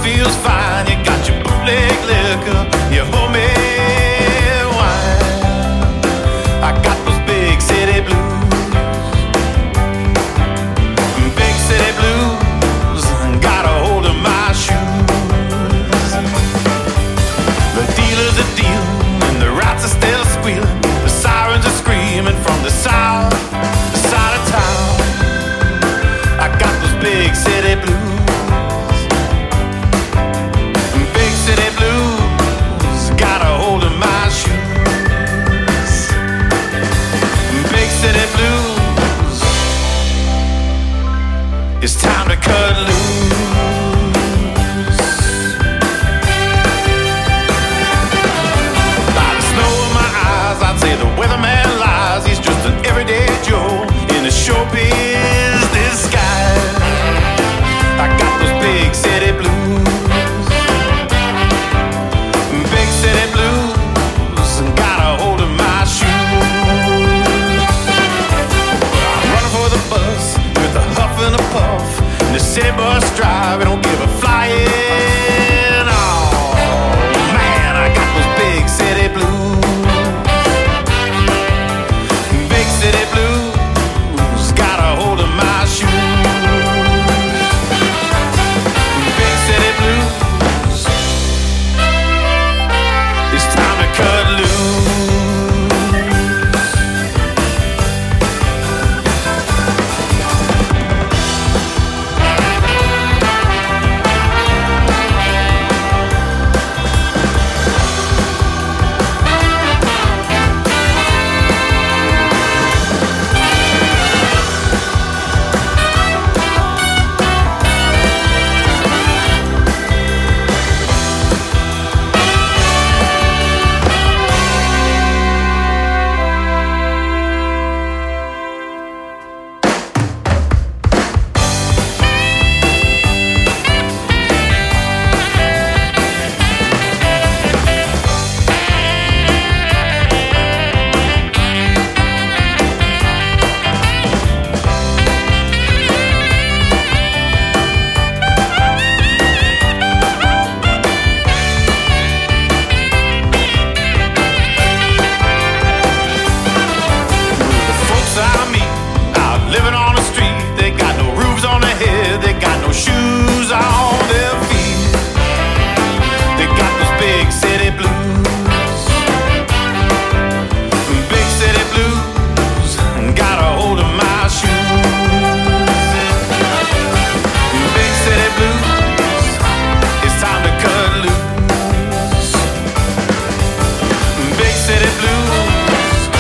feels fine. You got your bootleg liquor, your homemade wine. I got those big city blues, big city blues. Got a hold of my shoes. The dealers are dealing and the rats are still squealing. The sirens are screaming from the south, the side of town. I got those big city blues, big city blues. Got a hold of my shoes, big city blues. It's time to cut loose. By the snow in my eyes, I'd say the weatherman lies. He's just an everyday Joe in a showbiz disguise. I got those big city blues, big city blues. Got a hold of my shoes. I'm running for the bus with a huff and a puff. And the city bus driver don't give a flying. Oh man, I got those big city blues, big city blues. Got a hold of my shoes, big city blues. It's time to cut loose.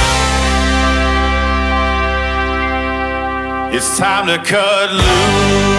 It's time to cut loose.